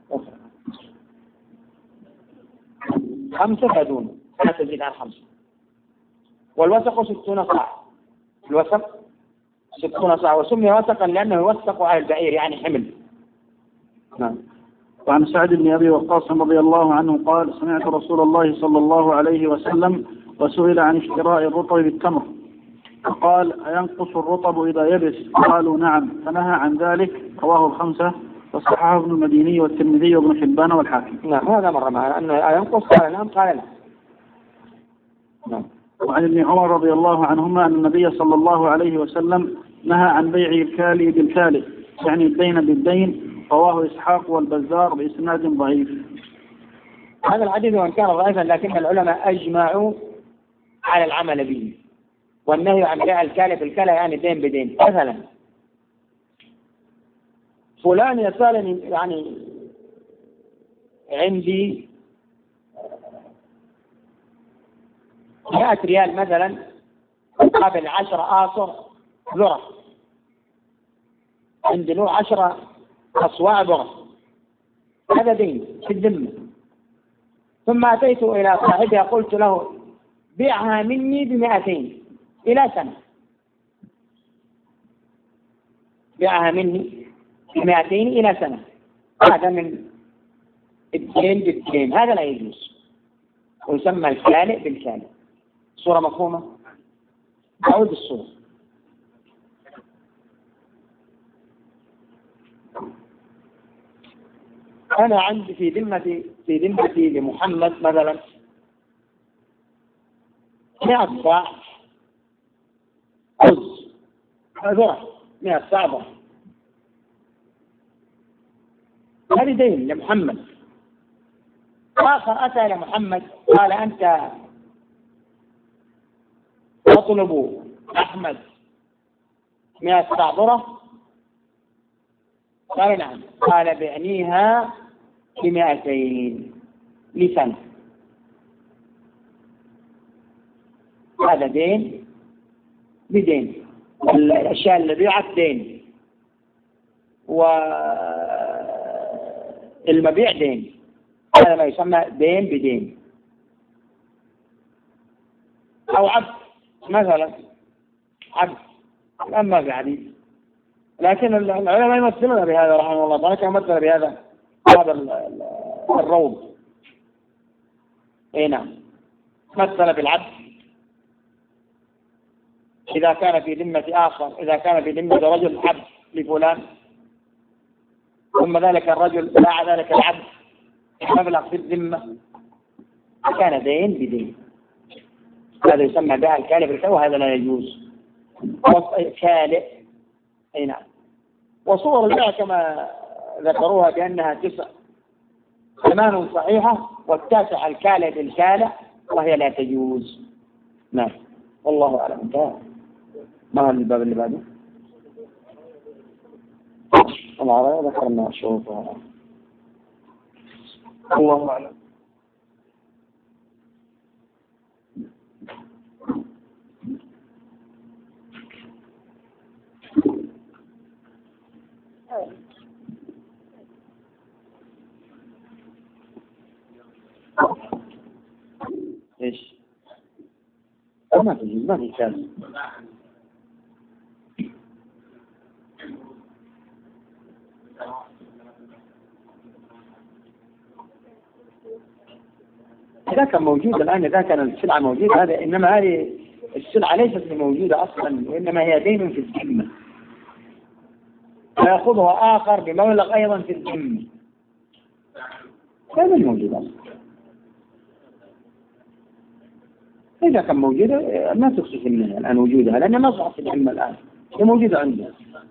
5 فدون لا تزيد عن 5. والوسق 60 صاع. الوسق 60 صاع، وسمي وسقا لأنه يوسق على البعير يعني حمل. نعم. وعن سعد بن أبي وقاص رضي الله عنه قال سمعت رسول الله صلى الله عليه وسلم وسئل عن اشتراء الرطب بالتمر فقال أينقص الرطب إذا يبس؟ قالوا نعم، فنهى عن ذلك. رواه 5 وصححه ابن المديني والترمذي وابن حبان والحاكم. نعم هذا مرة معنا أنه ينقص قال نعم قال لا. نعم. وعن ابن عمر رضي الله عنهما أن النبي صلى الله عليه وسلم نهى عن بيع الكالي بالكالي يعني الدين بالدين. رواه إسحاق والبزار بإسناد ضعيف. هذا الحديث وإن كان ضعيفا لكن العلماء أجمعوا على العمل به، والنهي عن بيع الكالي بالكالي يعني دين بدين. مثلا فلان يسألني يعني عندي 100 ريال مثلا قبل 10 آصر ذرة، عندي له 10 أصواع ذرة، هذا دين في الذمة. ثم أتيت إلى صاحبها قلت له بيعها مني ب200 إلى سنة، بيعها مني ب200 إلى سنة، هذا من الدين بالدين، هذا لا يجوز، ويسمى الكالئ بالكالئ. صورة مفهومة؟ أعود الصورة. أنا عندي في ذمتي لمحمد مثلا 100 صاع رز، ذرة 100 صاع ذرة، هذه دين لمحمد. آخر أتى إلى محمد قال أنت تطلب أحمد 100 صاع ذرة؟ قال نعم. قال بعنيها ب200 لسنة، هذا دين بدين، الأشياء اللي بيعت دين والمبيع دين، هذا ما يسمى دين بدين. أو عبد مثلا، عبد الآن ما في حديث، لكن العلماء يمثلون بهذا رحمه الله تعالى كما مثل بهذا الروض. اي نعم، مثل بالعبد إذا كان في ذمة آخر، إذا كان في ذمة رجل عبد لفلان، ثم ذلك الرجل باع ذلك العبد مبلغ في الذمة، كان دين بدين، هذا يسمى بيع الكالئ بالكالئ، وهذا لا يجوز. كالئ اي نعم. وصور البيع كما ذكروها بأنها 9، 8 صحيحة، والتاسع الكالئ بالكالئ وهي لا تجوز. نعم والله أعلم. انتهى. ما هو الباب اللي بعده؟ العراية ذكرنا شروطها. الله أعلم. ايش؟ ما في كاس. إذا كان موجود الآن، إذا كان السلعة موجودة، هذا إنما هذه السلعة ليست موجودة أصلا، وإنما هي دين في الذمة، فيأخذها آخر بمبلغ أيضا في الذمة، هذا الموجود أصلا. إذا كان موجودة ما تخصص منها الآن وجودها، لأنها ما صارت في الذمة الآن، هي موجودة عندها.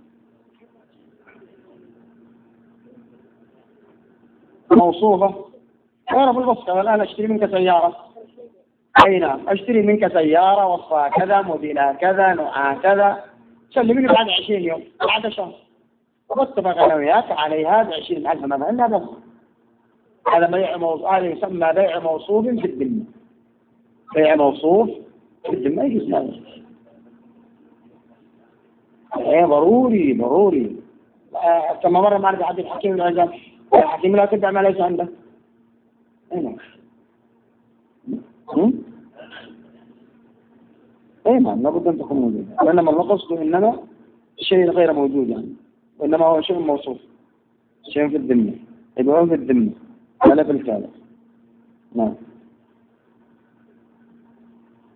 موصوفة تعرف الوصفة. الآن أشتري منك سيارة، أي نعم، أشتري منك سيارة وصفها كذا، موديلها كذا، نوعها كذا، سلمني بعد 20 يوم، بعد شهر، واتفق أنا وياك عليها ب20,000 مثلا، هذا هذا بيع هذا يسمى بيع موصوف في الذمة. بيع موصوف في الذمة يجوز هذا. إيه ضروري كما مرة معنا بحديث الحكيم بن حزام، الحكيم لا تبع ما ليس عنده. اي نعم، لابد ان تكون موجوده، وانما القصد انما شيء غير موجود يعني، وانما هو شيء موصوف، شيء في الذمه، يبيعون في الذمه ولا في الكاله. نعم.